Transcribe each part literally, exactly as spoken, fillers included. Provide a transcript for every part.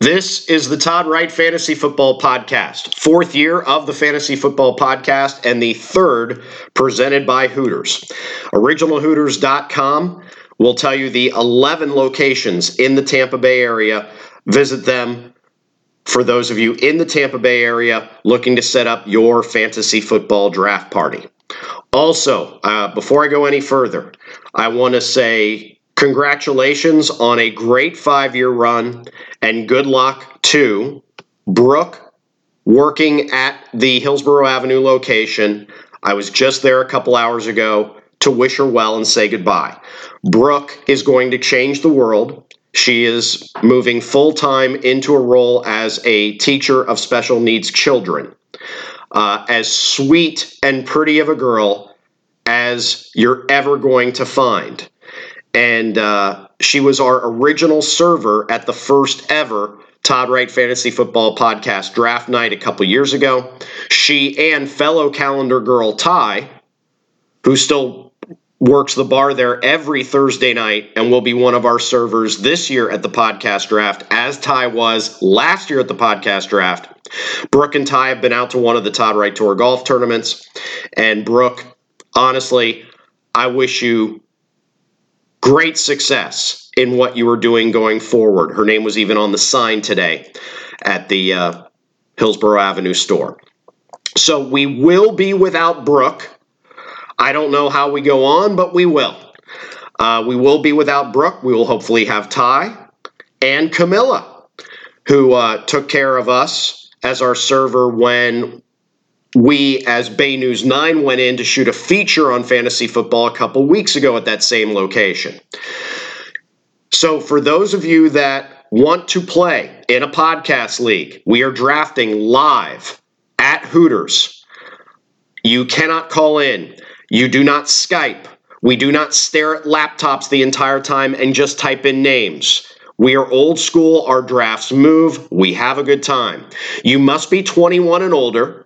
This is the Todd Wright Fantasy Football Podcast, fourth year of the Fantasy Football Podcast and the third presented by Hooters. Original Hooters dot com will tell you the eleven locations in the Tampa Bay area. Visit them for those of you in the Tampa Bay area looking to set up your fantasy football draft party. Also, uh, before I go any further, I want to say congratulations on a great five-year run, and good luck to Brooke working at the Hillsborough Avenue location. I was just there a couple hours ago to wish her well and say goodbye. Brooke is going to change the world. She is moving full-time into a role as a teacher of special needs children. Uh, as sweet and pretty of a girl as you're ever going to find. And uh, she was our original server at the first ever Todd Wright Fantasy Football Podcast draft night a couple years ago. She and fellow calendar girl Ty, who still works the bar there every Thursday night and will be one of our servers this year at the podcast draft, as Ty was last year at the podcast draft. Brooke and Ty have been out to one of the Todd Wright Tour golf tournaments. And Brooke, honestly, I wish you great success in what you are doing going forward. Her name was even on the sign today at the uh, Hillsborough Avenue store. So we will be without Brooke. I don't know how we go on, but we will. Uh, we will be without Brooke. We will hopefully have Ty and Camilla, who uh, took care of us as our server when we, as Bay News nine, went in to shoot a feature on fantasy football a couple weeks ago at that same location. So for those of you that want to play in a podcast league, we are drafting live at Hooters. You cannot call in. You do not Skype. We do not stare at laptops the entire time and just type in names. We are old school. Our drafts move. We have a good time. You must be twenty-one and older.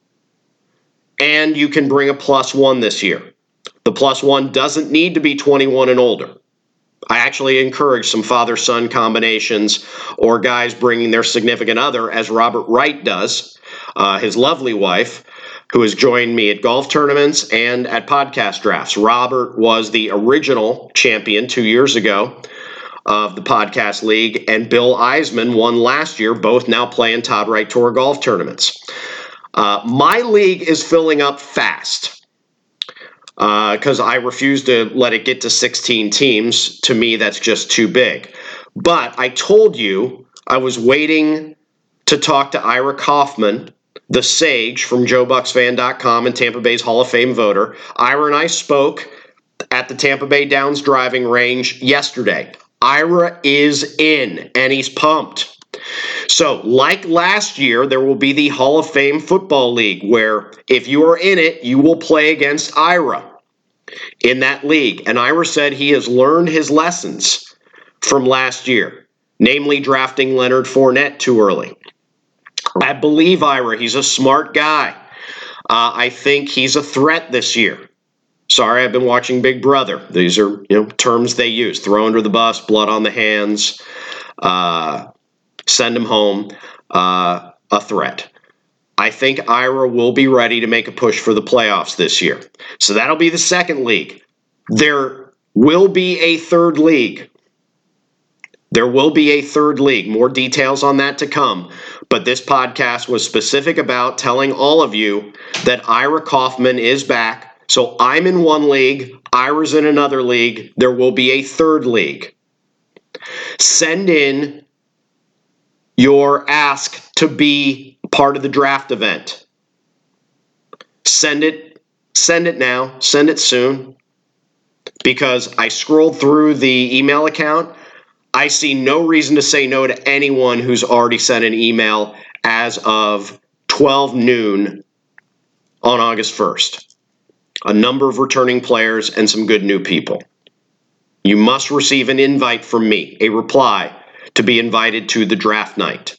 And you can bring a plus one this year. The plus one doesn't need to be twenty-one and older. I actually encourage some father-son combinations or guys bringing their significant other, as Robert Wright does, uh, his lovely wife, who has joined me at golf tournaments and at podcast drafts. Robert was the original champion two years ago of the podcast league, and Bill Eisman won last year, both now playing Todd Wright Tour golf tournaments. Uh, my league is filling up fast because uh, I refuse to let it get to sixteen teams. To me, that's just too big. But I told you I was waiting to talk to Ira Kaufman, the sage from Joe Bucks Fan dot com and Tampa Bay's Hall of Fame voter. Ira and I spoke at the Tampa Bay Downs driving range yesterday. Ira is in, and he's pumped. So, like last year, there will be the Hall of Fame Football League, where if you are in it, you will play against Ira in that league. And Ira said he has learned his lessons from last year, namely drafting Leonard Fournette too early. I believe Ira. He's a smart guy. Uh, I think he's a threat this year. Sorry, I've been watching Big Brother. These are, you know, terms they use. Throw under the bus, blood on the hands, uh... send him home, uh, a threat. I think Ira will be ready to make a push for the playoffs this year. So that'll be the second league. There will be a third league. There will be a third league. More details on that to come. But this podcast was specific about telling all of you that Ira Kaufman is back. So I'm in one league. Ira's in another league. There will be a third league. Send in your ask to be part of the draft event. Send it, send it now, send it soon. Because I scrolled through the email account. I see no reason to say no to anyone who's already sent an email as of twelve noon on August first. A number of returning players and some good new people. You must receive an invite from me, a reply, to be invited to the draft night.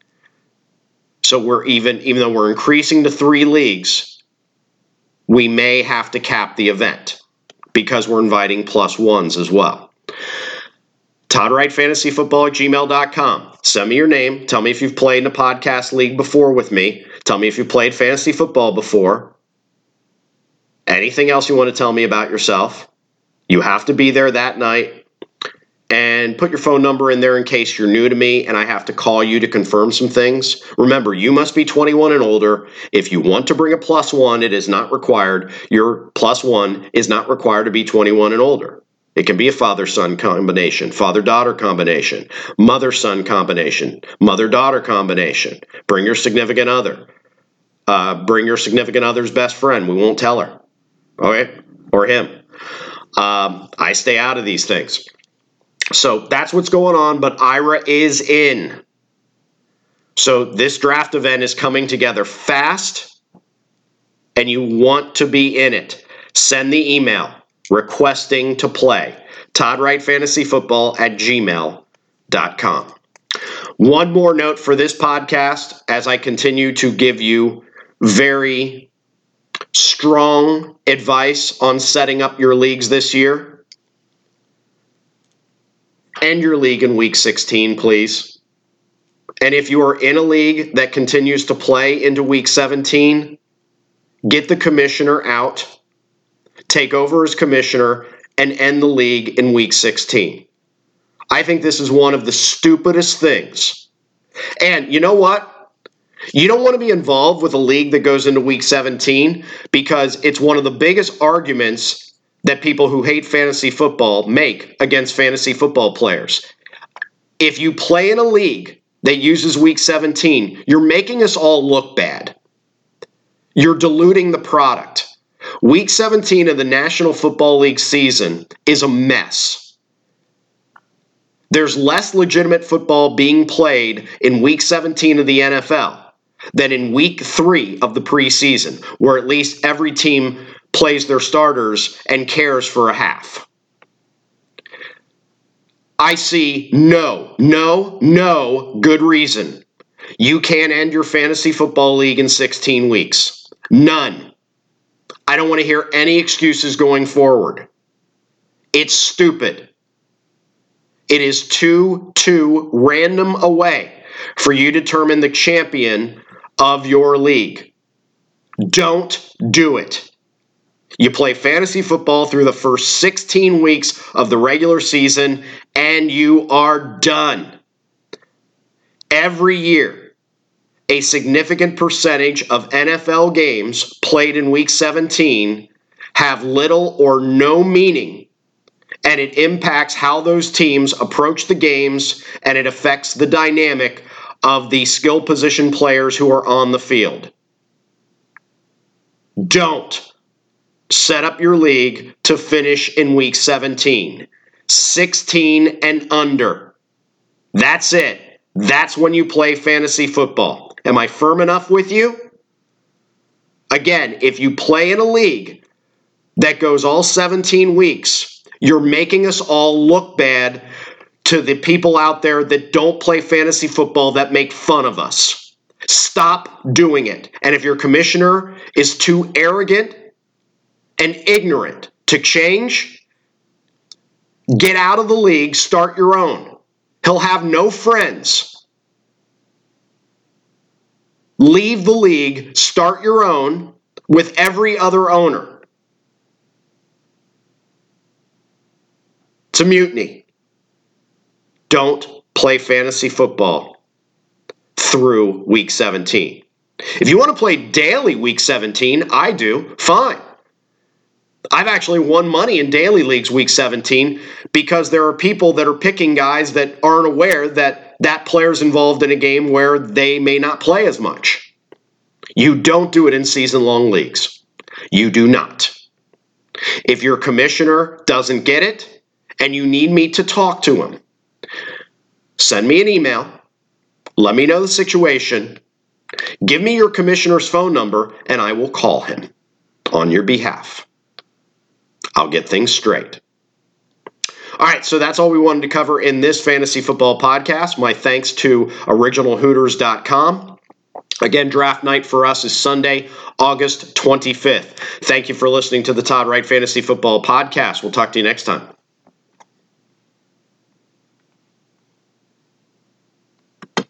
So we're even, even though we're increasing to three leagues, we may have to cap the event because we're inviting plus ones as well. Todd Wright Fantasy Football at gmail dot com. Send me your name. Tell me if you've played in a podcast league before with me. Tell me if you've played fantasy football before. Anything else you want to tell me about yourself. You have to be there that night. And put your phone number in there in case you're new to me and I have to call you to confirm some things. Remember, you must be twenty-one and older. If you want to bring a plus one, it is not required. Your plus one is not required to be twenty-one and older. It can be a father-son combination, father-daughter combination, mother-son combination, mother-daughter combination. Bring your significant other. Uh, bring your significant other's best friend. We won't tell her. Okay? Or him. Um, I stay out of these things. So that's what's going on, but I R A is in. So this draft event is coming together fast, and you want to be in it. Send the email requesting to play. Todd Wright Fantasy Football at gmail dot com. One more note for this podcast as I continue to give you very strong advice on setting up your leagues this year. End your league in week sixteen, please. And if you are in a league that continues to play into week seventeen, get the commissioner out, take over as commissioner, and end the league in week sixteen. I think this is one of the stupidest things. And you know what? You don't want to be involved with a league that goes into week seventeen because it's one of the biggest arguments that people who hate fantasy football make against fantasy football players. If you play in a league that uses week seventeen, you're making us all look bad. You're diluting the product. Week seventeen of the National Football League season is a mess. There's less legitimate football being played in week seventeen of the N F L than in week three of the preseason, where at least every team plays their starters and cares for a half. I see no, no, no good reason you can't end your fantasy football league in sixteen weeks. None. I don't want to hear any excuses going forward. It's stupid. It is too, too random a way for you to determine the champion of your league. Don't do it. You play fantasy football through the first sixteen weeks of the regular season, and you are done. Every year, a significant percentage of N F L games played in week seventeen have little or no meaning, and it impacts how those teams approach the games, and it affects the dynamic of the skill position players who are on the field. Don't set up your league to finish in week seventeen. sixteen and under. That's it. That's when you play fantasy football. Am I firm enough with you? Again, if you play in a league that goes all seventeen weeks, you're making us all look bad to the people out there that don't play fantasy football that make fun of us. Stop doing it. And if your commissioner is too arrogant and ignorant to change, get out of the league, start your own. He'll have no friends. Leave the league, start your own with every other owner. It's a mutiny. Don't play fantasy football through week seventeen. If you want to play daily week seventeen, I do, fine. I've actually won money in daily leagues week seventeen because there are people that are picking guys that aren't aware that that player's involved in a game where they may not play as much. You don't do it in season-long leagues. You do not. If your commissioner doesn't get it and you need me to talk to him, send me an email. Let me know the situation. Give me your commissioner's phone number and I will call him on your behalf. I'll get things straight. All right, so that's all we wanted to cover in this fantasy football podcast. My thanks to original hooters dot com. Again, draft night for us is Sunday, August twenty-fifth. Thank you for listening to the Todd Wright Fantasy Football Podcast. We'll talk to you next time.